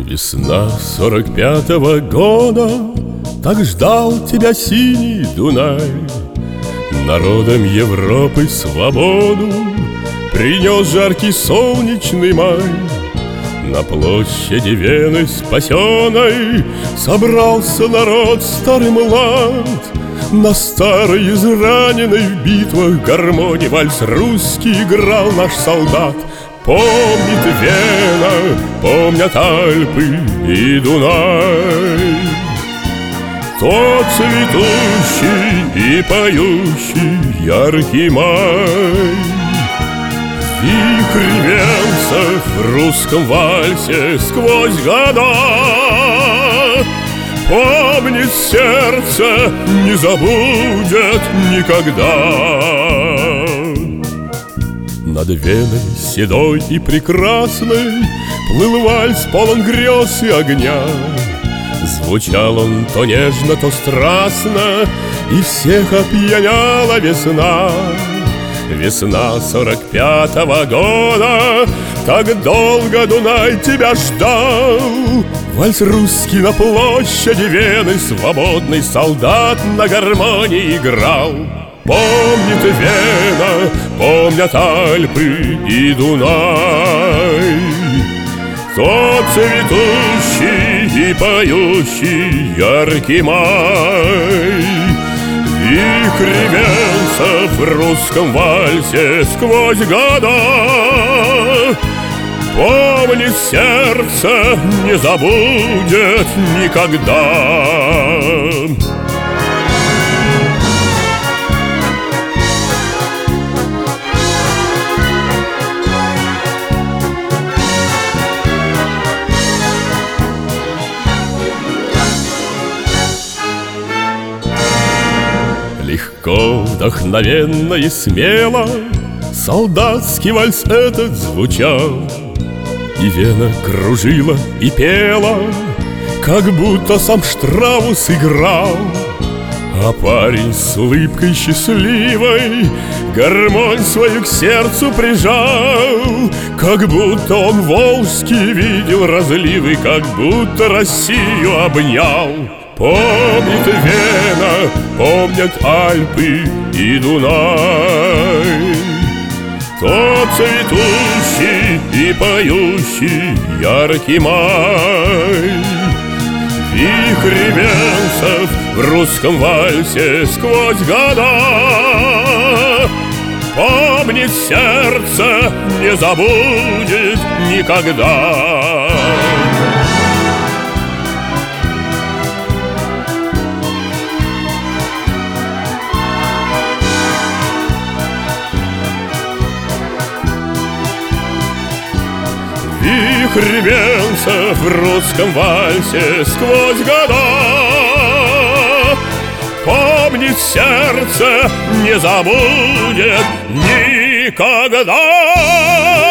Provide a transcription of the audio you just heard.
Весна 45-го года, так ждал тебя синий Дунай. Народом Европы свободу принес жаркий солнечный май. На площади Вены спасенной собрался народ старый млад. На старой израненной в битвах гармонии вальс русский играл наш солдат. Помнит Вена, помнят Альпы и Дунай, тот цветущий и поющий яркий май. Вихрь венцев в русском вальсе сквозь года помнит сердце, не забудет никогда. Над Веной седой и прекрасной плыл вальс полон грез и огня. Звучал он то нежно, то страстно, и всех опьяняла весна. Весна 45-го года, так долго Дунай тебя ждал. Вальс русский на площади Вены свободный солдат на гармонии играл. Помнит Вена, помнят Альпы и Дунай, тот цветущий и поющий яркий май. Вихрь венцев в русском вальсе сквозь года помнит сердце, не забудет никогда. Легко, вдохновенно и смело солдатский вальс этот звучал. И Вена кружила и пела, как будто сам Штраус играл. А парень с улыбкой счастливой гармонь свою к сердцу прижал, как будто он волжский видел разливы, как будто Россию обнял. Помнит Вена, помнят Альпы и Дунай, тот цветущий и поющий яркий май. Вихрь венцев в русском вальсе сквозь года помнит сердце, не забудет никогда. Вихрь венцев в русском вальсе сквозь года помнит сердце, не забудет никогда.